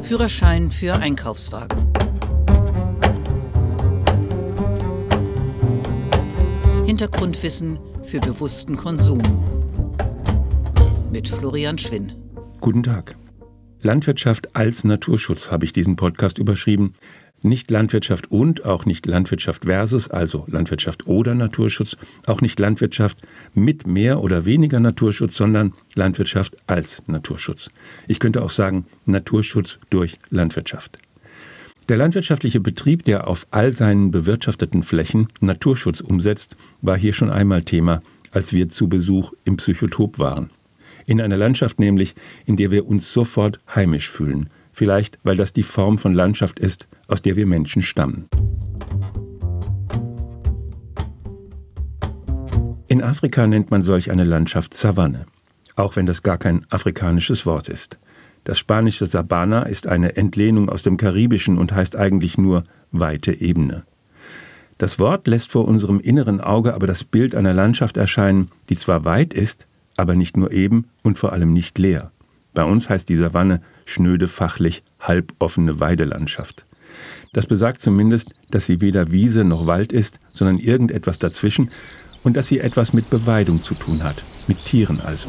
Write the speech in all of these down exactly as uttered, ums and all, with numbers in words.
Führerschein für Einkaufswagen. Hintergrundwissen für bewussten Konsum. Mit Florian Schwinn. Guten Tag. Landwirtschaft als Naturschutz habe ich diesen Podcast überschrieben. Nicht Landwirtschaft und auch nicht Landwirtschaft versus, also Landwirtschaft oder Naturschutz, auch nicht Landwirtschaft mit mehr oder weniger Naturschutz, sondern Landwirtschaft als Naturschutz. Ich könnte auch sagen Naturschutz durch Landwirtschaft. Der landwirtschaftliche Betrieb, der auf all seinen bewirtschafteten Flächen Naturschutz umsetzt, war hier schon einmal Thema, als wir zu Besuch im Psychotop waren. In einer Landschaft nämlich, in der wir uns sofort heimisch fühlen. Vielleicht, weil das die Form von Landschaft ist, aus der wir Menschen stammen. In Afrika nennt man solch eine Landschaft Savanne, auch wenn das gar kein afrikanisches Wort ist. Das spanische Sabana ist eine Entlehnung aus dem Karibischen und heißt eigentlich nur weite Ebene. Das Wort lässt vor unserem inneren Auge aber das Bild einer Landschaft erscheinen, die zwar weit ist, aber nicht nur eben und vor allem nicht leer. Bei uns heißt die Savanne schnöde, fachlich halboffene Weidelandschaft. Das besagt zumindest, dass sie weder Wiese noch Wald ist, sondern irgendetwas dazwischen und dass sie etwas mit Beweidung zu tun hat, mit Tieren also.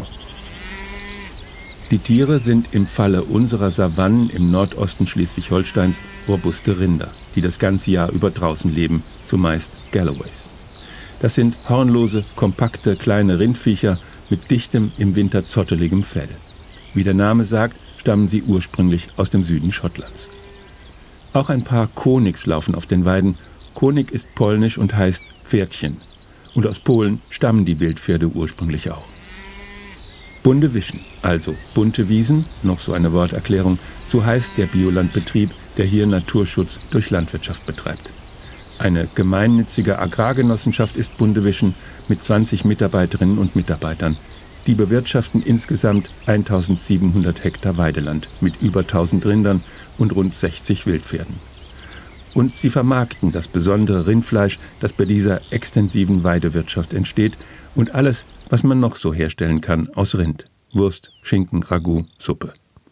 Die Tiere sind im Falle unserer Savannen im Nordosten Schleswig-Holsteins robuste Rinder, die das ganze Jahr über draußen leben, zumeist Galloways. Das sind hornlose, kompakte, kleine Rindviecher mit dichtem, im Winter zotteligem Fell. Wie der Name sagt, stammen sie ursprünglich aus dem Süden Schottlands. Auch ein paar Konigs laufen auf den Weiden. Konig ist polnisch und heißt Pferdchen. Und aus Polen stammen die Wildpferde ursprünglich auch. Bundewischen, also bunte Wiesen, noch so eine Worterklärung, so heißt der Biolandbetrieb, der hier Naturschutz durch Landwirtschaft betreibt. Eine gemeinnützige Agrargenossenschaft ist Bundewischen mit zwanzig Mitarbeiterinnen und Mitarbeitern. Die bewirtschaften insgesamt eintausendsiebenhundert Hektar Weideland mit über tausend Rindern und rund sechzig Wildpferden. Und sie vermarkten das besondere Rindfleisch, das bei dieser extensiven Weidewirtschaft entsteht und alles, was man noch so herstellen kann aus Rind. Wurst, Schinken, Ragout, Suppe.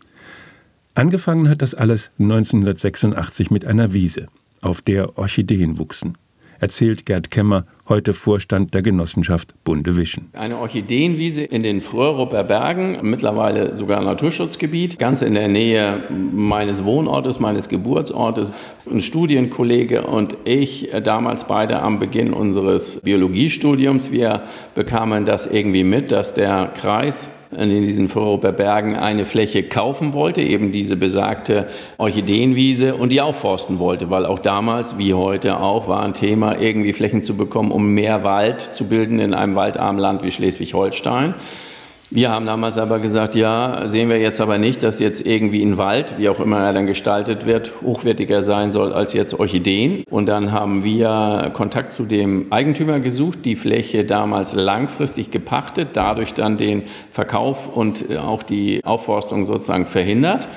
Angefangen hat das alles neunzehnhundertsechsundachtzig mit einer Wiese, auf der Orchideen wuchsen. Erzählt Gerd Kemmer, heute Vorstand der Genossenschaft Bundewischen. Eine Orchideenwiese in den Fröhruper Bergen, mittlerweile sogar Naturschutzgebiet, ganz in der Nähe meines Wohnortes, meines Geburtsortes. Ein Studienkollege und ich, damals beide am Beginn unseres Biologiestudiums, wir bekamen das irgendwie mit, dass der Kreis in diesen Fröhruper Bergen eine Fläche kaufen wollte, eben diese besagte Orchideenwiese, und die aufforsten wollte, weil auch damals, wie heute auch, war ein Thema, irgendwie Flächen zu bekommen, um mehr Wald zu bilden in einem waldarmen Land wie Schleswig-Holstein. Wir haben damals aber gesagt, ja, sehen wir jetzt aber nicht, dass jetzt irgendwie ein Wald, wie auch immer er dann gestaltet wird, hochwertiger sein soll als jetzt Orchideen. Und dann haben wir Kontakt zu dem Eigentümer gesucht, die Fläche damals langfristig gepachtet, dadurch dann den Verkauf und auch die Aufforstung sozusagen verhindert.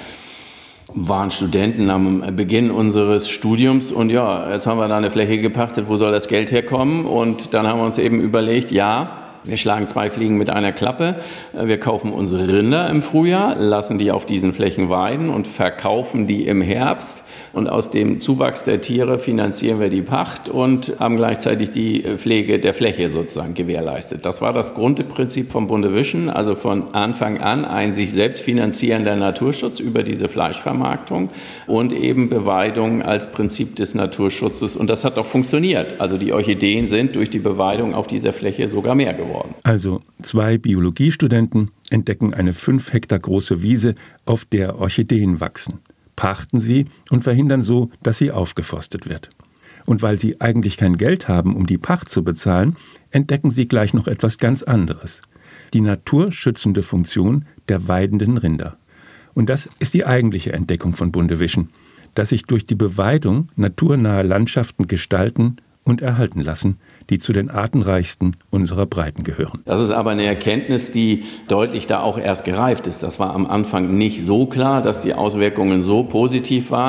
Waren Studenten am Beginn unseres Studiums und ja, jetzt haben wir da eine Fläche gepachtet, wo soll das Geld herkommen? Und dann haben wir uns eben überlegt, ja, wir schlagen zwei Fliegen mit einer Klappe. Wir kaufen unsere Rinder im Frühjahr, lassen die auf diesen Flächen weiden und verkaufen die im Herbst. Und aus dem Zuwachs der Tiere finanzieren wir die Pacht und haben gleichzeitig die Pflege der Fläche sozusagen gewährleistet. Das war das Grundprinzip von Bundewischen, also von Anfang an ein sich selbst finanzierender Naturschutz über diese Fleischvermarktung und eben Beweidung als Prinzip des Naturschutzes. Und das hat auch funktioniert. Also die Orchideen sind durch die Beweidung auf dieser Fläche sogar mehr geworden. Also zwei Biologiestudenten entdecken eine fünf Hektar große Wiese, auf der Orchideen wachsen. Pachten sie und verhindern so, dass sie aufgeforstet wird. Und weil sie eigentlich kein Geld haben, um die Pacht zu bezahlen, entdecken sie gleich noch etwas ganz anderes. Die naturschützende Funktion der weidenden Rinder. Und das ist die eigentliche Entdeckung von Bundewischen, dass sich durch die Beweidung naturnahe Landschaften gestalten und erhalten lassen, die zu den artenreichsten unserer Breiten gehören. Das ist aber eine Erkenntnis, die deutlich da auch erst gereift ist. Das war am Anfang nicht so klar, dass die Auswirkungen so positiv waren.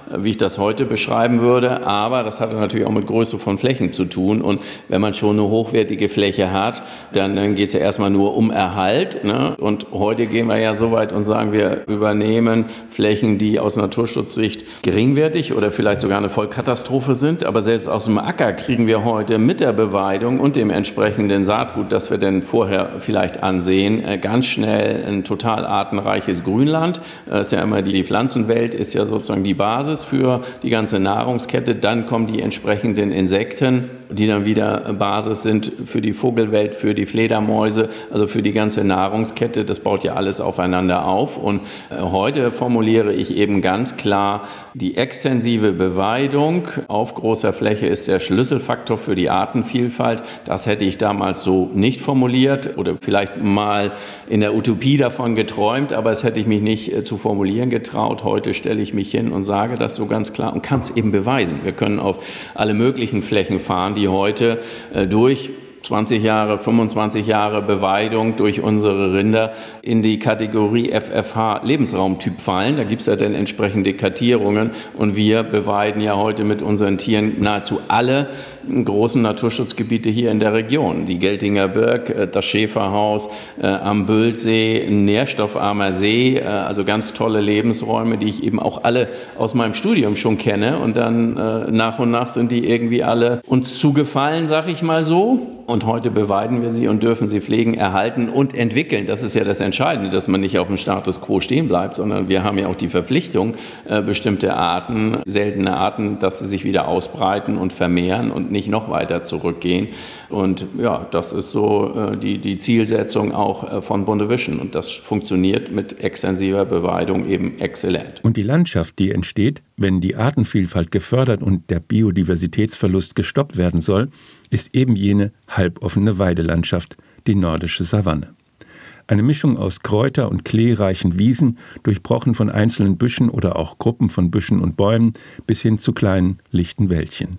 wie ich das heute beschreiben würde. Aber das hatte natürlich auch mit Größe von Flächen zu tun. Und wenn man schon eine hochwertige Fläche hat, dann, dann geht es ja erstmal nur um Erhalt. Ne? Und heute gehen wir ja so weit und sagen, wir übernehmen Flächen, die aus Naturschutzsicht geringwertig oder vielleicht sogar eine Vollkatastrophe sind. Aber selbst aus dem Acker kriegen wir heute mit der Beweidung und dem entsprechenden Saatgut, das wir denn vorher vielleicht ansehen, ganz schnell ein total artenreiches Grünland. Das ist ja immer die Pflanzenwelt, ist ja sozusagen die Basis für die ganze Nahrungskette. Dann kommen die entsprechenden Insekten, die dann wieder Basis sind für die Vogelwelt, für die Fledermäuse, also für die ganze Nahrungskette. Das baut ja alles aufeinander auf. Und heute formuliere ich eben ganz klar, die extensive Beweidung auf großer Fläche ist der Schlüsselfaktor für die Artenvielfalt. Das hätte ich damals so nicht formuliert oder vielleicht mal in der Utopie davon geträumt, aber es hätte ich mich nicht zu formulieren getraut. Heute stelle ich mich hin und sage das so ganz klar und kann es eben beweisen. Wir können auf alle möglichen Flächen fahren, die heute äh, durch zwanzig Jahre, fünfundzwanzig Jahre Beweidung durch unsere Rinder in die Kategorie F F H Lebensraumtyp fallen. Da gibt es ja dann entsprechende Kartierungen und wir beweiden ja heute mit unseren Tieren nahezu alle großen Naturschutzgebiete hier in der Region. Die Geltinger Birk, das Schäferhaus äh, am Büldsee, ein nährstoffarmer See, äh, also ganz tolle Lebensräume, die ich eben auch alle aus meinem Studium schon kenne und dann äh, nach und nach sind die irgendwie alle uns zugefallen, sag ich mal so. Und heute beweiden wir sie und dürfen sie pflegen, erhalten und entwickeln. Das ist ja das Entscheidende, dass man nicht auf dem Status quo stehen bleibt, sondern wir haben ja auch die Verpflichtung, äh, bestimmte Arten, seltene Arten, dass sie sich wieder ausbreiten und vermehren und nicht noch weiter zurückgehen. Und ja, das ist so äh, die, die Zielsetzung auch äh, von Bondevision. Und das funktioniert mit extensiver Beweidung eben exzellent. Und die Landschaft, die entsteht, wenn die Artenvielfalt gefördert und der Biodiversitätsverlust gestoppt werden soll, ist eben jene halboffene Weidelandschaft, die nordische Savanne. Eine Mischung aus kräuter- und kleereichen Wiesen, durchbrochen von einzelnen Büschen oder auch Gruppen von Büschen und Bäumen bis hin zu kleinen, lichten Wäldchen.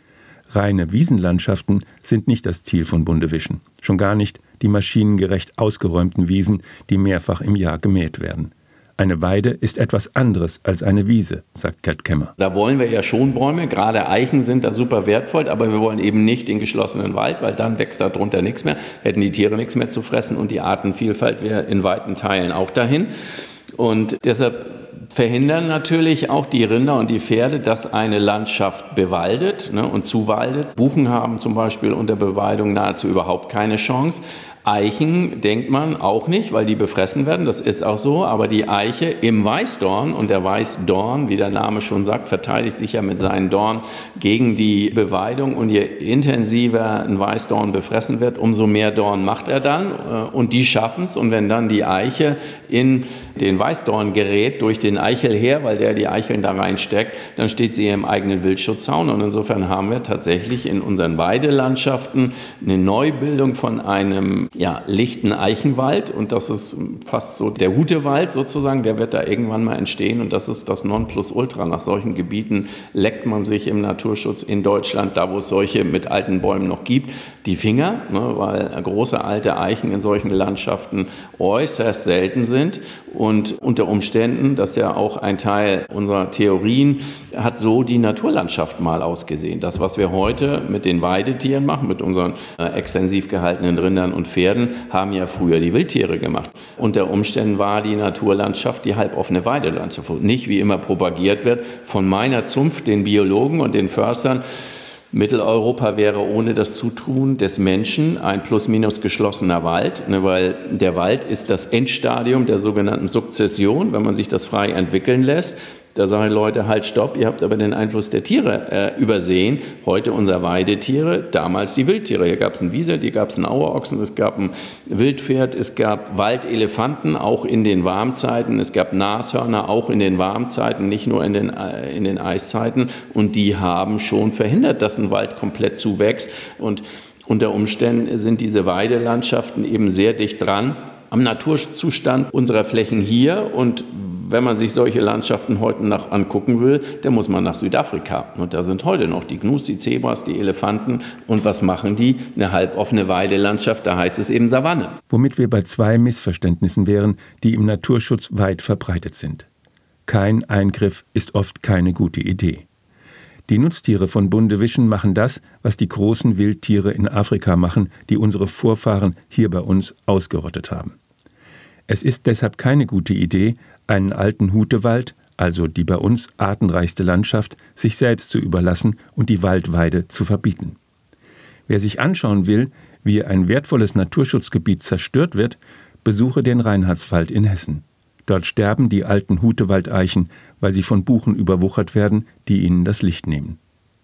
Reine Wiesenlandschaften sind nicht das Ziel von Bondevision, schon gar nicht die maschinengerecht ausgeräumten Wiesen, die mehrfach im Jahr gemäht werden. Eine Weide ist etwas anderes als eine Wiese, sagt Gerd Kemmer. Da wollen wir ja schon Bäume, gerade Eichen sind da super wertvoll, aber wir wollen eben nicht den geschlossenen Wald, weil dann wächst da drunter nichts mehr, hätten die Tiere nichts mehr zu fressen und die Artenvielfalt wäre in weiten Teilen auch dahin. Und deshalb verhindern natürlich auch die Rinder und die Pferde, dass eine Landschaft bewaldet, ne, und zuwaldet. Buchen haben zum Beispiel unter Beweidung nahezu überhaupt keine Chance. Eichen denkt man auch nicht, weil die befressen werden, das ist auch so, aber die Eiche im Weißdorn, und der Weißdorn, wie der Name schon sagt, verteidigt sich ja mit seinen Dornen gegen die Beweidung, und je intensiver ein Weißdorn befressen wird, umso mehr Dorn macht er dann, und die schaffen es, und wenn dann die Eiche in den Weißdorn gerät durch den Eichelherr, weil der die Eicheln da reinsteckt, dann steht sie im eigenen Wildschutzzaun, und insofern haben wir tatsächlich in unseren Weidelandschaften eine Neubildung von einem ja, lichten Eichenwald, und das ist fast so der Hutewald sozusagen, der wird da irgendwann mal entstehen, und das ist das Nonplusultra. Nach solchen Gebieten leckt man sich im Naturschutz in Deutschland, da wo es solche mit alten Bäumen noch gibt, die Finger, ne, weil große alte Eichen in solchen Landschaften äußerst selten sind, und unter Umständen, das ist ja auch ein Teil unserer Theorien, hat so die Naturlandschaft mal ausgesehen. Das, was wir heute mit den Weidetieren machen, mit unseren äh, extensiv gehaltenen Rindern und Pferden, haben ja früher die Wildtiere gemacht. Unter Umständen war die Naturlandschaft die halboffene Weidelandschaft. Nicht, wie immer propagiert wird, von meiner Zunft, den Biologen und den Förstern, Mitteleuropa wäre ohne das Zutun des Menschen ein plus-minus geschlossener Wald, ne, weil der Wald ist das Endstadium der sogenannten Sukzession, wenn man sich das frei entwickeln lässt. Da sagen Leute, halt, stopp, ihr habt aber den Einfluss der Tiere äh, übersehen. Heute unser Weidetiere, damals die Wildtiere. Hier gab es einen Wiesert, hier gab es einen Auerochsen, es gab ein Wildpferd, es gab Waldelefanten, auch in den Warmzeiten. Es gab Nashörner, auch in den Warmzeiten, nicht nur in den, äh, in den Eiszeiten. Und die haben schon verhindert, dass ein Wald komplett zuwächst. Und unter Umständen sind diese Weidelandschaften eben sehr dicht dran am Naturzustand unserer Flächen hier. Und wenn man sich solche Landschaften heute noch angucken will, dann muss man nach Südafrika. Und da sind heute noch die Gnus, die Zebras, die Elefanten. Und was machen die? Eine halboffene Weidelandschaft, da heißt es eben Savanne. Womit wir bei zwei Missverständnissen wären, die im Naturschutz weit verbreitet sind. Kein Eingriff ist oft keine gute Idee. Die Nutztiere von Bundewischen machen das, was die großen Wildtiere in Afrika machen, die unsere Vorfahren hier bei uns ausgerottet haben. Es ist deshalb keine gute Idee, einen alten Hutewald, also die bei uns artenreichste Landschaft, sich selbst zu überlassen und die Waldweide zu verbieten. Wer sich anschauen will, wie ein wertvolles Naturschutzgebiet zerstört wird, besuche den Reinhardswald in Hessen. Dort sterben die alten Hutewaldeichen, weil sie von Buchen überwuchert werden, die ihnen das Licht nehmen.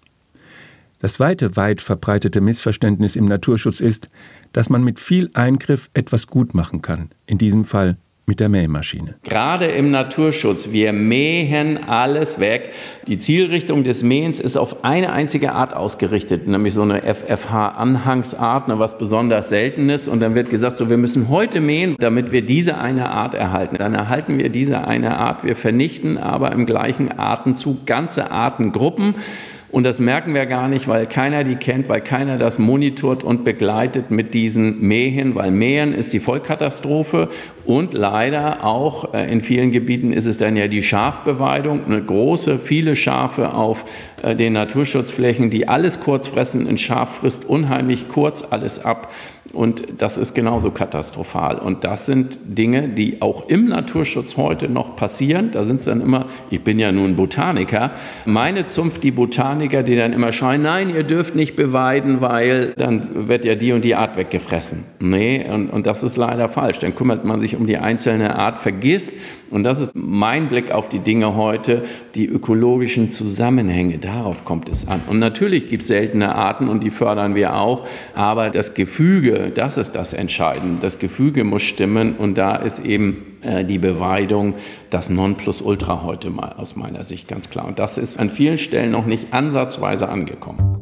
Das zweite weit verbreitete Missverständnis im Naturschutz ist, dass man mit viel Eingriff etwas gut machen kann, in diesem Fall mit der Mähmaschine. Gerade im Naturschutz, wir mähen alles weg. Die Zielrichtung des Mähens ist auf eine einzige Art ausgerichtet, nämlich so eine F F H-Anhangsart, was besonders Seltenes. Und dann wird gesagt, so, wir müssen heute mähen, damit wir diese eine Art erhalten. Dann erhalten wir diese eine Art, wir vernichten aber im gleichen Atemzug ganze Artengruppen. Und das merken wir gar nicht, weil keiner die kennt, weil keiner das monitort und begleitet mit diesen Mähen, weil Mähen ist die Vollkatastrophe und leider auch in vielen Gebieten ist es dann ja die Schafbeweidung, eine große, viele Schafe auf den Naturschutzflächen, die alles kurz fressen. Ein Schaf frisst unheimlich kurz alles ab. Und das ist genauso katastrophal. Und das sind Dinge, die auch im Naturschutz heute noch passieren. Da sind es dann immer, ich bin ja nun Botaniker, meine Zunft, die Botaniker, die dann immer schreien, nein, ihr dürft nicht beweiden, weil dann wird ja die und die Art weggefressen. Nee, und, und das ist leider falsch. Dann kümmert man sich um die einzelne Art, vergisst, und das ist mein Blick auf die Dinge heute, die ökologischen Zusammenhänge, darauf kommt es an. Und natürlich gibt es seltene Arten und die fördern wir auch, aber das Gefüge, das ist das Entscheidende. Das Gefüge muss stimmen und da ist eben äh, die Beweidung das Nonplusultra heute mal aus meiner Sicht ganz klar. Und das ist an vielen Stellen noch nicht ansatzweise angekommen.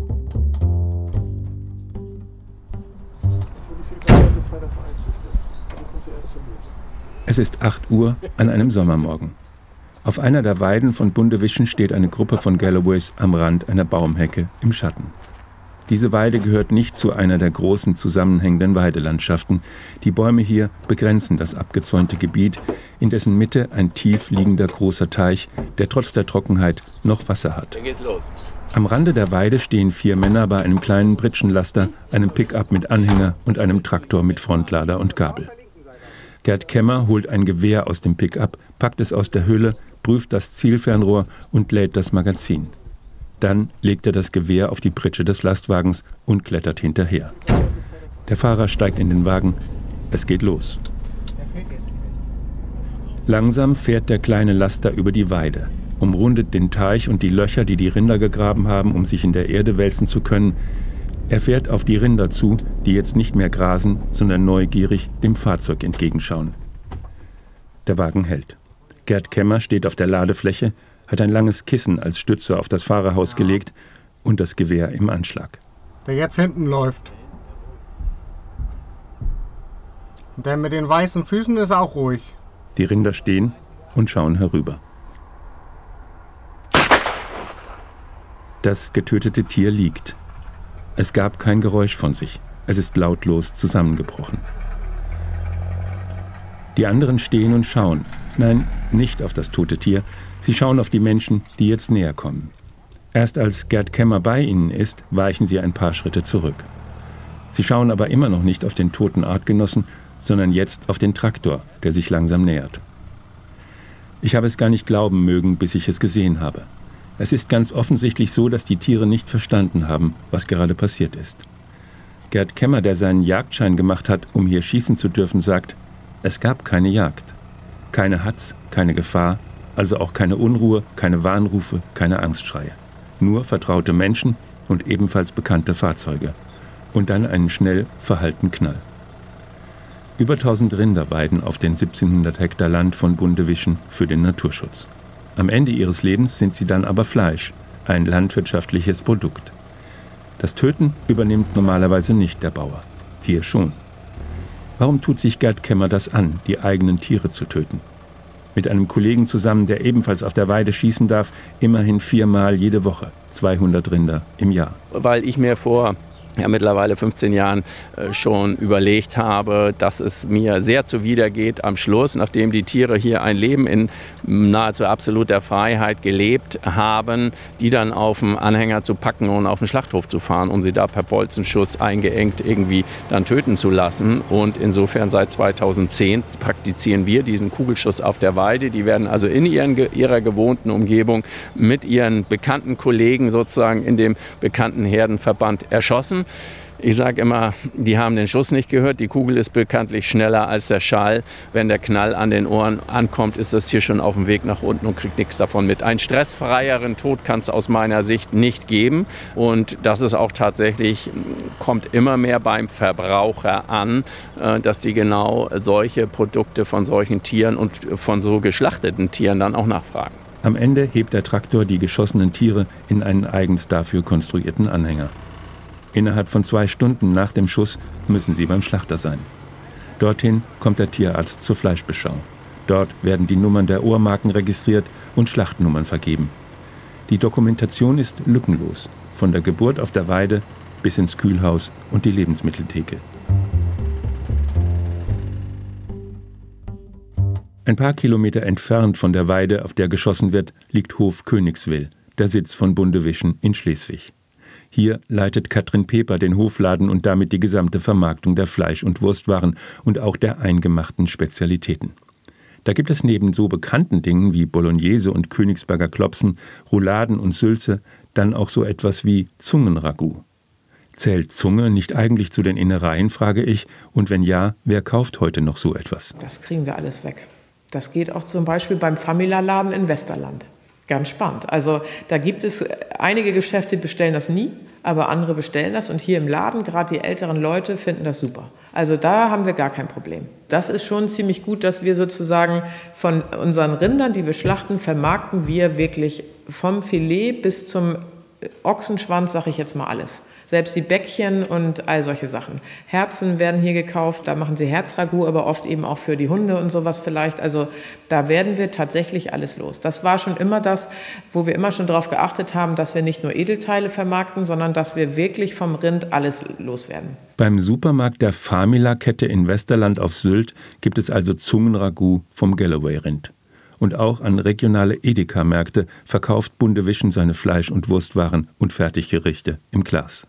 Es ist acht Uhr an einem Sommermorgen. Auf einer der Weiden von Bundewischen steht eine Gruppe von Galloways am Rand einer Baumhecke im Schatten. Diese Weide gehört nicht zu einer der großen zusammenhängenden Weidelandschaften. Die Bäume hier begrenzen das abgezäunte Gebiet, in dessen Mitte ein tief liegender großer Teich, der trotz der Trockenheit noch Wasser hat. Dann geht's los. Am Rande der Weide stehen vier Männer bei einem kleinen Pritschenlaster, einem Pickup mit Anhänger und einem Traktor mit Frontlader und Gabel. Gerd Kemmer holt ein Gewehr aus dem Pickup, packt es aus der Hülle, prüft das Zielfernrohr und lädt das Magazin. Dann legt er das Gewehr auf die Pritsche des Lastwagens und klettert hinterher. Der Fahrer steigt in den Wagen. Es geht los. Langsam fährt der kleine Laster über die Weide, umrundet den Teich und die Löcher, die die Rinder gegraben haben, um sich in der Erde wälzen zu können. Er fährt auf die Rinder zu, die jetzt nicht mehr grasen, sondern neugierig dem Fahrzeug entgegenschauen. Der Wagen hält. Gerd Kemmer steht auf der Ladefläche, hat ein langes Kissen als Stütze auf das Fahrerhaus gelegt und das Gewehr im Anschlag. Der jetzt hinten läuft. Und der mit den weißen Füßen ist auch ruhig. Die Rinder stehen und schauen herüber. Das getötete Tier liegt. Es gab kein Geräusch von sich. Es ist lautlos zusammengebrochen. Die anderen stehen und schauen. Nein, nicht auf das tote Tier. Sie schauen auf die Menschen, die jetzt näher kommen. Erst als Gerd Kemmer bei ihnen ist, weichen sie ein paar Schritte zurück. Sie schauen aber immer noch nicht auf den toten Artgenossen, sondern jetzt auf den Traktor, der sich langsam nähert. Ich habe es gar nicht glauben mögen, bis ich es gesehen habe. Es ist ganz offensichtlich so, dass die Tiere nicht verstanden haben, was gerade passiert ist. Gerd Kemmer, der seinen Jagdschein gemacht hat, um hier schießen zu dürfen, sagt, es gab keine Jagd. Keine Hatz, keine Gefahr, also auch keine Unruhe, keine Warnrufe, keine Angstschreie. Nur vertraute Menschen und ebenfalls bekannte Fahrzeuge. Und dann einen schnell verhallten Knall. Über tausend Rinder weiden auf den siebzehnhundert Hektar Land von Bundewischen für den Naturschutz. Am Ende ihres Lebens sind sie dann aber Fleisch, ein landwirtschaftliches Produkt. Das Töten übernimmt normalerweise nicht der Bauer. Hier schon. Warum tut sich Gerd Kemmer das an, die eigenen Tiere zu töten? Mit einem Kollegen zusammen, der ebenfalls auf der Weide schießen darf, immerhin viermal jede Woche, zweihundert Rinder im Jahr. Weil ich mir vor ja, mittlerweile fünfzehn Jahren äh, schon überlegt habe, dass es mir sehr zuwidergeht am Schluss, nachdem die Tiere hier ein Leben in nahezu absoluter Freiheit gelebt haben, die dann auf den Anhänger zu packen und auf den Schlachthof zu fahren, um sie da per Bolzenschuss eingeengt irgendwie dann töten zu lassen. Und insofern seit zweitausendzehn praktizieren wir diesen Kugelschuss auf der Weide. Die werden also in ihren, ihrer gewohnten Umgebung mit ihren bekannten Kollegen sozusagen in dem bekannten Herdenverband erschossen. Ich sage immer, die haben den Schuss nicht gehört. Die Kugel ist bekanntlich schneller als der Schall. Wenn der Knall an den Ohren ankommt, ist das Tier schon auf dem Weg nach unten und kriegt nichts davon mit. Einen stressfreieren Tod kann es aus meiner Sicht nicht geben. Und das ist auch tatsächlich, kommt immer mehr beim Verbraucher an, dass die genau solche Produkte von solchen Tieren und von so geschlachteten Tieren dann auch nachfragen. Am Ende hebt der Traktor die geschossenen Tiere in einen eigens dafür konstruierten Anhänger. Innerhalb von zwei Stunden nach dem Schuss müssen sie beim Schlachter sein. Dorthin kommt der Tierarzt zur Fleischbeschau. Dort werden die Nummern der Ohrmarken registriert und Schlachtnummern vergeben. Die Dokumentation ist lückenlos, von der Geburt auf der Weide bis ins Kühlhaus und die Lebensmitteltheke. Ein paar Kilometer entfernt von der Weide, auf der geschossen wird, liegt Hof Königswil, der Sitz von Bundewischen in Schleswig. Hier leitet Katrin Peper den Hofladen und damit die gesamte Vermarktung der Fleisch- und Wurstwaren und auch der eingemachten Spezialitäten. Da gibt es neben so bekannten Dingen wie Bolognese und Königsberger Klopsen, Rouladen und Sülze dann auch so etwas wie Zungenragout. Zählt Zunge nicht eigentlich zu den Innereien, frage ich, und wenn ja, wer kauft heute noch so etwas? Das kriegen wir alles weg. Das geht auch zum Beispiel beim Famila-Laden in Westerland. Ganz spannend. Also da gibt es einige Geschäfte, die bestellen das nie, aber andere bestellen das. Und hier im Laden, gerade die älteren Leute, finden das super. Also da haben wir gar kein Problem. Das ist schon ziemlich gut, dass wir sozusagen von unseren Rindern, die wir schlachten, vermarkten wir wirklich vom Filet bis zum Ochsenschwanz, sage ich jetzt mal alles. Selbst die Bäckchen und all solche Sachen. Herzen werden hier gekauft, da machen sie Herzragout, aber oft eben auch für die Hunde und sowas vielleicht. Also da werden wir tatsächlich alles los. Das war schon immer das, wo wir immer schon darauf geachtet haben, dass wir nicht nur Edelteile vermarkten, sondern dass wir wirklich vom Rind alles loswerden. Beim Supermarkt der Famila-Kette in Westerland auf Sylt gibt es also Zungenragout vom Galloway-Rind. Und auch an regionale Edeka-Märkte verkauft Bundewischen seine Fleisch- und Wurstwaren und Fertiggerichte im Glas.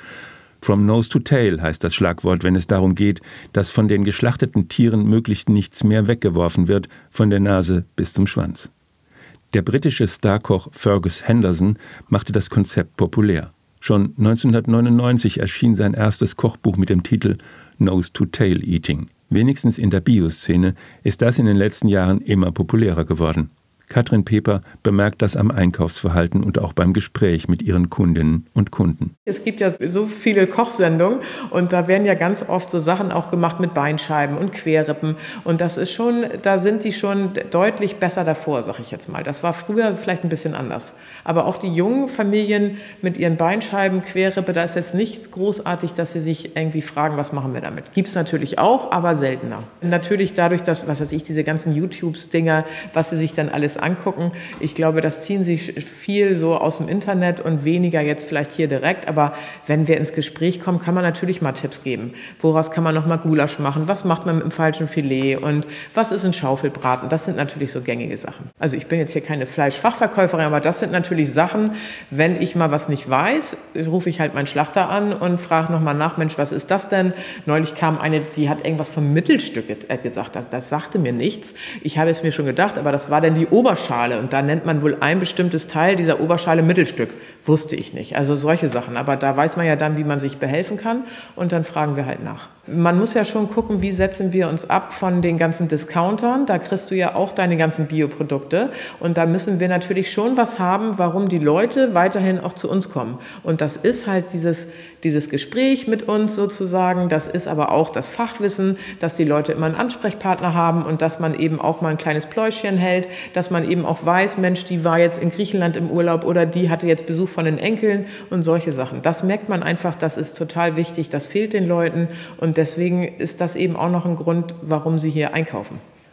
From nose to tail heißt das Schlagwort, wenn es darum geht, dass von den geschlachteten Tieren möglichst nichts mehr weggeworfen wird, von der Nase bis zum Schwanz. Der britische Starkoch Fergus Henderson machte das Konzept populär. Schon neunzehnhundertneunundneunzig erschien sein erstes Kochbuch mit dem Titel Nose to Tail Eating. Wenigstens in der Bioszene ist das in den letzten Jahren immer populärer geworden. Katrin Peper bemerkt das am Einkaufsverhalten und auch beim Gespräch mit ihren Kundinnen und Kunden. Es gibt ja so viele Kochsendungen und da werden ja ganz oft so Sachen auch gemacht mit Beinscheiben und Querrippen. Und das ist schon, da sind die schon deutlich besser davor, sag ich jetzt mal. Das war früher vielleicht ein bisschen anders. Aber auch die jungen Familien mit ihren Beinscheiben, Querrippe, da ist jetzt nichts großartig, dass sie sich irgendwie fragen, was machen wir damit. Gibt es natürlich auch, aber seltener. Natürlich dadurch, dass, was weiß ich, diese ganzen YouTube-Dinger, was sie sich dann alles angucken. Ich glaube, das ziehen sie viel so aus dem Internet und weniger jetzt vielleicht hier direkt. Aber wenn wir ins Gespräch kommen, kann man natürlich mal Tipps geben. Woraus kann man noch mal Gulasch machen? Was macht man mit dem falschen Filet? Und was ist ein Schaufelbraten? Das sind natürlich so gängige Sachen. Also ich bin jetzt hier keine Fleischfachverkäuferin, aber das sind natürlich Sachen, wenn ich mal was nicht weiß, rufe ich halt meinen Schlachter an und frage noch mal nach, Mensch, was ist das denn? Neulich kam eine, die hat irgendwas vom Mittelstück gesagt. Das, das sagte mir nichts. Ich habe es mir schon gedacht, aber das war dann die Oberschale und da nennt man wohl ein bestimmtes Teil dieser Oberschale Mittelstück. Wusste ich nicht. Also solche Sachen. Aber da weiß man ja dann, wie man sich behelfen kann und dann fragen wir halt nach. Man muss ja schon gucken, wie setzen wir uns ab von den ganzen Discountern. Da kriegst du ja auch deine ganzen Bioprodukte und da müssen wir natürlich schon was haben, warum die Leute weiterhin auch zu uns kommen. Und das ist halt dieses, dieses Gespräch mit uns sozusagen. Das ist aber auch das Fachwissen, dass die Leute immer einen Ansprechpartner haben und dass man eben auch mal ein kleines Pläuschchen hält, dass man eben auch weiß, Mensch, die war jetzt in Griechenland im Urlaub oder die hatte jetzt Besuch von den Enkeln und solche Sachen. Das merkt man einfach, das ist total wichtig, das fehlt den Leuten und deswegen ist das eben auch noch ein Grund, warum sie hier einkaufen.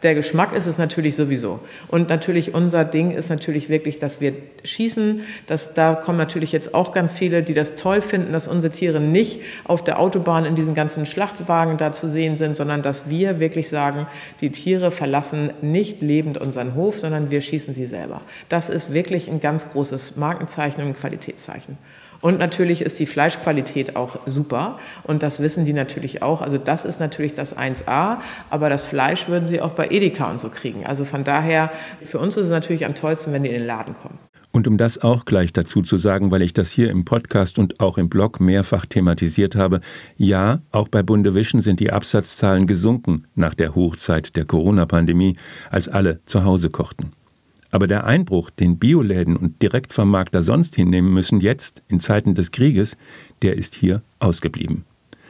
Der Geschmack ist es natürlich sowieso. Und natürlich unser Ding ist natürlich wirklich, dass wir schießen. Dass, da kommen natürlich jetzt auch ganz viele, die das toll finden, dass unsere Tiere nicht auf der Autobahn in diesen ganzen Schlachtwagen da zu sehen sind, sondern dass wir wirklich sagen, die Tiere verlassen nicht lebend unseren Hof, sondern wir schießen sie selber. Das ist wirklich ein ganz großes Markenzeichen und ein Qualitätszeichen. Und natürlich ist die Fleischqualität auch super und das wissen die natürlich auch. Also das ist natürlich das eins A, aber das Fleisch würden sie auch bei Edeka und so kriegen. Also von daher, für uns ist es natürlich am tollsten, wenn die in den Laden kommen. Und um das auch gleich dazu zu sagen, weil ich das hier im Podcast und auch im Blog mehrfach thematisiert habe, ja, auch bei Bundevision sind die Absatzzahlen gesunken nach der Hochzeit der Corona-Pandemie, als alle zu Hause kochten. Aber der Einbruch, den Bioläden und Direktvermarkter sonst hinnehmen müssen jetzt, in Zeiten des Krieges, der ist hier ausgeblieben.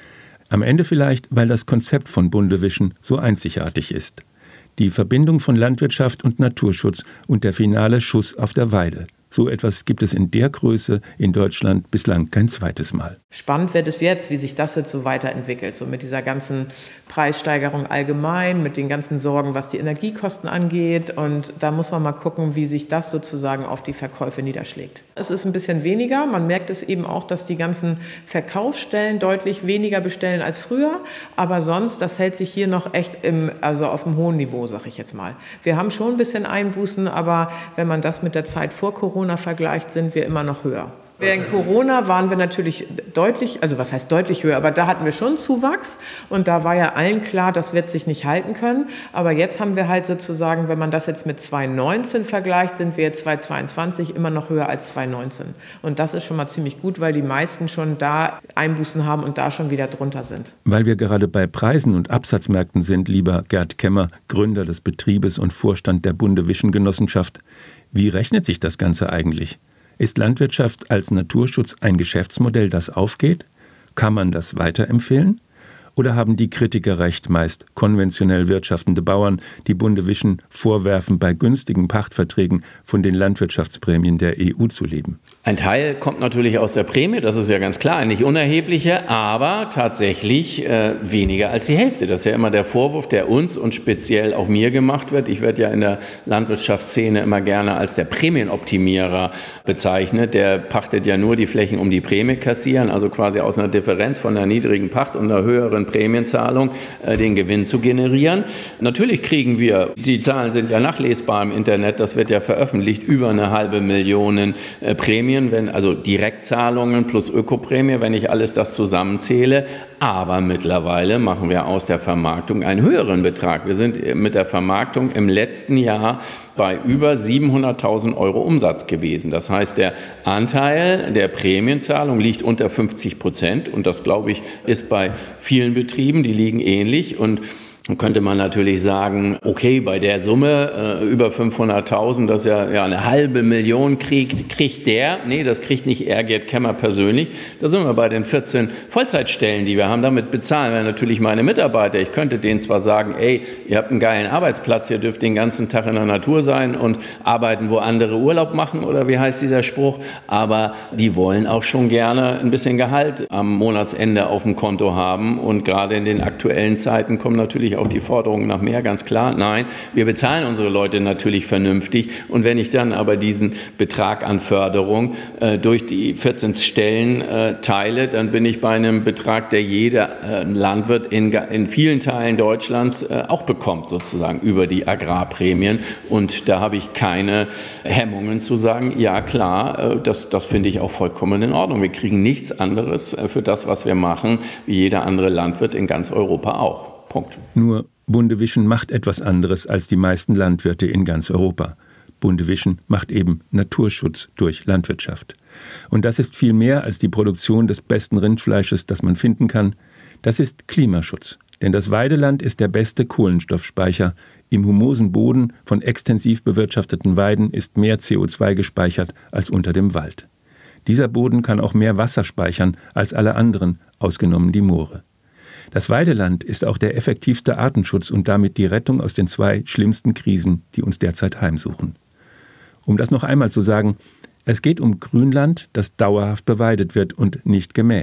Am Ende vielleicht, weil das Konzept von Bundevision so einzigartig ist. Die Verbindung von Landwirtschaft und Naturschutz und der finale Schuss auf der Weide. So etwas gibt es in der Größe in Deutschland bislang kein zweites Mal. Spannend wird es jetzt, wie sich das jetzt so weiterentwickelt, so mit dieser ganzen Preissteigerung allgemein, mit den ganzen Sorgen, was die Energiekosten angeht. Und da muss man mal gucken, wie sich das sozusagen auf die Verkäufe niederschlägt. Es ist ein bisschen weniger. Man merkt es eben auch, dass die ganzen Verkaufsstellen deutlich weniger bestellen als früher. Aber sonst, das hält sich hier noch echt im, also auf einem hohen Niveau, sag ich jetzt mal. Wir haben schon ein bisschen Einbußen, aber wenn man das mit der Zeit vor Corona vergleicht, sind wir immer noch höher. Während Corona waren wir natürlich deutlich, also was heißt deutlich höher, aber da hatten wir schon Zuwachs und da war ja allen klar, das wird sich nicht halten können. Aber jetzt haben wir halt sozusagen, wenn man das jetzt mit zwanzig neunzehn vergleicht, sind wir jetzt zwanzig zweiundzwanzig immer noch höher als zwanzig neunzehn. Und das ist schon mal ziemlich gut, weil die meisten schon da Einbußen haben und da schon wieder drunter sind. Weil wir gerade bei Preisen und Absatzmärkten sind, lieber Gerd Kemmer, Gründer des Betriebes und Vorstand der Bundevision-Genossenschaft, wie rechnet sich das Ganze eigentlich? Ist Landwirtschaft als Naturschutz ein Geschäftsmodell, das aufgeht? Kann man das weiterempfehlen? Oder haben die Kritiker recht, meist konventionell wirtschaftende Bauern, die Bundevision vorwerfen, bei günstigen Pachtverträgen von den Landwirtschaftsprämien der E U zu leben? Ein Teil kommt natürlich aus der Prämie, das ist ja ganz klar, ein nicht unerheblicher, aber tatsächlich äh, weniger als die Hälfte. Das ist ja immer der Vorwurf, der uns und speziell auch mir gemacht wird. Ich werde ja in der Landwirtschaftsszene immer gerne als der Prämienoptimierer bezeichnet. Der pachtet ja nur die Flächen, um die Prämie kassieren, also quasi aus einer Differenz von einer niedrigen Pacht und einer höheren Prämienzahlung äh, den Gewinn zu generieren. Natürlich kriegen wir, die Zahlen sind ja nachlesbar im Internet, das wird ja veröffentlicht, über eine halbe Million äh, Prämien, wenn, also Direktzahlungen plus Ökoprämie, wenn ich alles das zusammenzähle. Aber mittlerweile machen wir aus der Vermarktung einen höheren Betrag. Wir sind mit der Vermarktung im letzten Jahr bei über siebenhunderttausend Euro Umsatz gewesen. Das heißt, der Anteil der Prämienzahlung liegt unter fünfzig Prozent. Und das, glaube ich, ist bei vielen Betrieben, die liegen ähnlich. Und dann könnte man natürlich sagen, okay, bei der Summe äh, über fünfhunderttausend, das ja, ja eine halbe Million kriegt, kriegt der, nee, das kriegt nicht er, Gerd Kemmer persönlich. Da sind wir bei den vierzehn Vollzeitstellen, die wir haben. Damit bezahlen wir natürlich meine Mitarbeiter. Ich könnte denen zwar sagen, ey, ihr habt einen geilen Arbeitsplatz, ihr dürft den ganzen Tag in der Natur sein und arbeiten, wo andere Urlaub machen, oder wie heißt dieser Spruch, aber die wollen auch schon gerne ein bisschen Gehalt am Monatsende auf dem Konto haben, und gerade in den aktuellen Zeiten kommen natürlich auch die Forderungen nach mehr, ganz klar. Nein, wir bezahlen unsere Leute natürlich vernünftig, und wenn ich dann aber diesen Betrag an Förderung äh, durch die vierzehn Stellen äh, teile, dann bin ich bei einem Betrag, der jeder äh, Landwirt in, in vielen Teilen Deutschlands äh, auch bekommt, sozusagen über die Agrarprämien, und da habe ich keine Hemmungen zu sagen, ja klar, äh, das, das finde ich auch vollkommen in Ordnung. Wir kriegen nichts anderes äh, für das, was wir machen, wie jeder andere Landwirt in ganz Europa auch. Punkt. Nur Bundevision macht etwas anderes als die meisten Landwirte in ganz Europa. Bundevision macht eben Naturschutz durch Landwirtschaft. Und das ist viel mehr als die Produktion des besten Rindfleisches, das man finden kann. Das ist Klimaschutz. Denn das Weideland ist der beste Kohlenstoffspeicher. Im humosen Boden von extensiv bewirtschafteten Weiden ist mehr C O zwei gespeichert als unter dem Wald. Dieser Boden kann auch mehr Wasser speichern als alle anderen, ausgenommen die Moore. Das Weideland ist auch der effektivste Artenschutz und damit die Rettung aus den zwei schlimmsten Krisen, die uns derzeit heimsuchen. Um das noch einmal zu sagen, es geht um Grünland, das dauerhaft beweidet wird und nicht gemäht.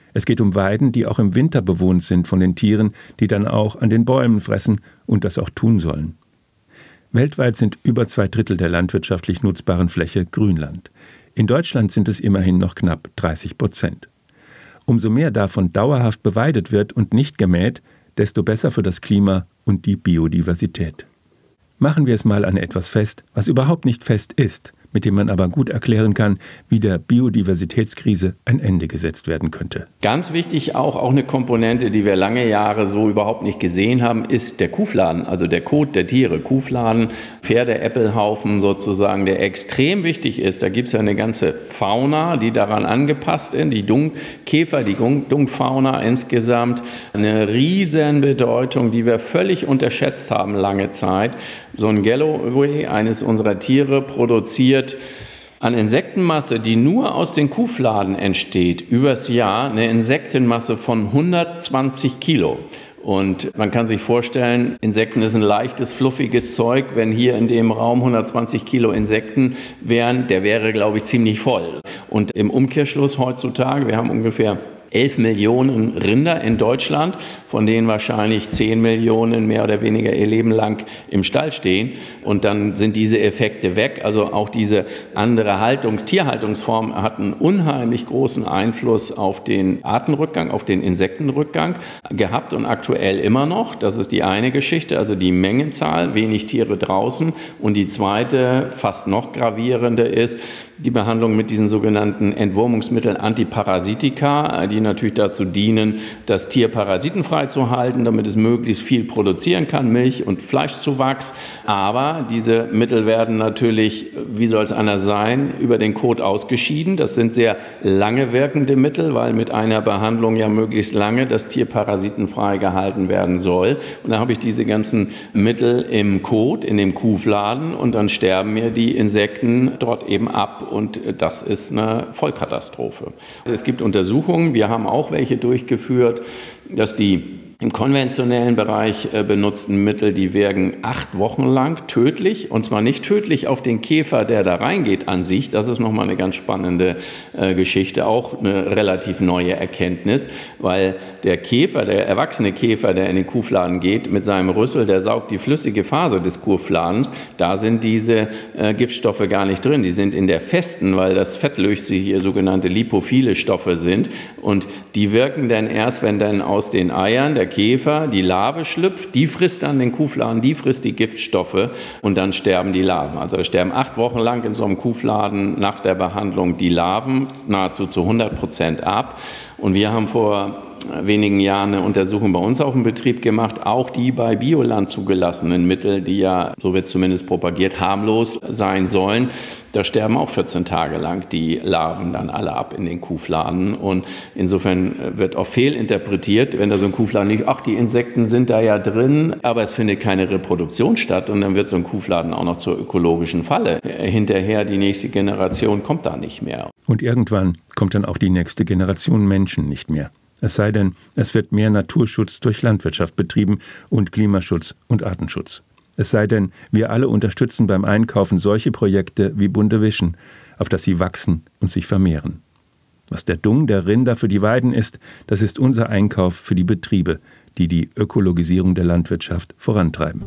Es geht um Weiden, die auch im Winter bewohnt sind von den Tieren, die dann auch an den Bäumen fressen und das auch tun sollen. Weltweit sind über zwei Drittel der landwirtschaftlich nutzbaren Fläche Grünland. In Deutschland sind es immerhin noch knapp dreißig Prozent. Umso mehr davon dauerhaft beweidet wird und nicht gemäht, desto besser für das Klima und die Biodiversität. Machen wir es mal an etwas fest, was überhaupt nicht fest ist, mit dem man aber gut erklären kann, wie der Biodiversitätskrise ein Ende gesetzt werden könnte. Ganz wichtig auch, auch eine Komponente, die wir lange Jahre so überhaupt nicht gesehen haben, ist der Kuhfladen, also der Kot der Tiere. Kuhfladen, Pferdeäppelhaufen sozusagen, der extrem wichtig ist. Da gibt es ja eine ganze Fauna, die daran angepasst ist, die Dungkäfer, die Dungfauna insgesamt. Eine riesen Bedeutung, die wir völlig unterschätzt haben lange Zeit. So ein Galloway, eines unserer Tiere, produziert an Insektenmasse, die nur aus den Kuhfladen entsteht, übers Jahr eine Insektenmasse von hundertzwanzig Kilo. Und man kann sich vorstellen, Insekten ist ein leichtes, fluffiges Zeug. Wenn hier in dem Raum hundertzwanzig Kilo Insekten wären, der wäre, glaube ich, ziemlich voll. Und im Umkehrschluss heutzutage, wir haben ungefähr elf Millionen Rinder in Deutschland, von denen wahrscheinlich zehn Millionen mehr oder weniger ihr Leben lang im Stall stehen. Und dann sind diese Effekte weg. Also auch diese andere Haltung, Tierhaltungsform hat einen unheimlich großen Einfluss auf den Artenrückgang, auf den Insektenrückgang gehabt und aktuell immer noch. Das ist die eine Geschichte, also die Mengenzahl, wenig Tiere draußen. Und die zweite, fast noch gravierende ist, die Behandlung mit diesen sogenannten Entwurmungsmitteln Antiparasitika, die natürlich dazu dienen, das Tier parasitenfrei zu halten, damit es möglichst viel produzieren kann, Milch- und Fleischzuwachs. Aber diese Mittel werden natürlich, wie soll es anders sein, über den Kot ausgeschieden. Das sind sehr lange wirkende Mittel, weil mit einer Behandlung ja möglichst lange das Tier parasitenfrei gehalten werden soll. Und dann habe ich diese ganzen Mittel im Kot, in dem Kuhfladen, und dann sterben mir die Insekten dort eben ab. Und das ist eine Vollkatastrophe. Es gibt Untersuchungen, wir haben auch welche durchgeführt, dass die im konventionellen Bereich äh, benutzten Mittel, die wirken acht Wochen lang tödlich, und zwar nicht tödlich auf den Käfer, der da reingeht an sich. Das ist nochmal eine ganz spannende äh, Geschichte, auch eine relativ neue Erkenntnis, weil der Käfer, der erwachsene Käfer, der in den Kuhfladen geht, mit seinem Rüssel, der saugt die flüssige Phase des Kuhfladens, da sind diese äh, Giftstoffe gar nicht drin. Die sind in der festen, weil das fettlösliche sogenannte lipophile Stoffe sind, und die wirken dann erst, wenn dann aus den Eiern der Käfer die Larve schlüpft, die frisst dann den Kuhfladen, die frisst die Giftstoffe, und dann sterben die Larven. Also es sterben acht Wochen lang in so einem Kuhfladen nach der Behandlung die Larven nahezu zu hundert Prozent ab. Und wir haben vor wenigen Jahren eine Untersuchung bei uns auf dem Betrieb gemacht, auch die bei Bioland zugelassenen Mittel, die ja, so wird es zumindest propagiert, harmlos sein sollen. Da sterben auch vierzehn Tage lang die Larven dann alle ab in den Kuhfladen. Und insofern wird auch fehlinterpretiert, wenn da so ein Kuhfladen liegt, ach, die Insekten sind da ja drin, aber es findet keine Reproduktion statt, und dann wird so ein Kuhfladen auch noch zur ökologischen Falle. Hinterher, die nächste Generation kommt da nicht mehr. Und irgendwann kommt dann auch die nächste Generation Menschen nicht mehr. Es sei denn, es wird mehr Naturschutz durch Landwirtschaft betrieben und Klimaschutz und Artenschutz. Es sei denn, wir alle unterstützen beim Einkaufen solche Projekte wie Bunte Wischen, auf dass sie wachsen und sich vermehren. Was der Dung der Rinder für die Weiden ist, das ist unser Einkauf für die Betriebe, die die Ökologisierung der Landwirtschaft vorantreiben.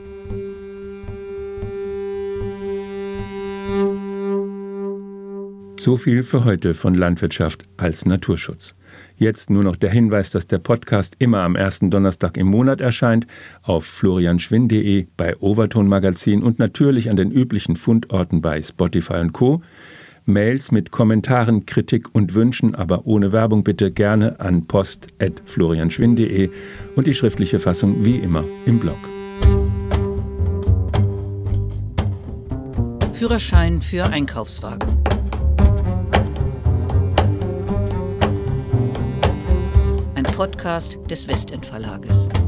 So viel für heute von Landwirtschaft als Naturschutz. Jetzt nur noch der Hinweis, dass der Podcast immer am ersten Donnerstag im Monat erscheint, auf florian schwinn punkt de, bei Overton Magazin und natürlich an den üblichen Fundorten bei Spotify und Co. Mails mit Kommentaren, Kritik und Wünschen, aber ohne Werbung bitte gerne an post at florian schwinn punkt de und die schriftliche Fassung wie immer im Blog. Führerschein für Einkaufswagen. Ein Podcast des Westend Verlages.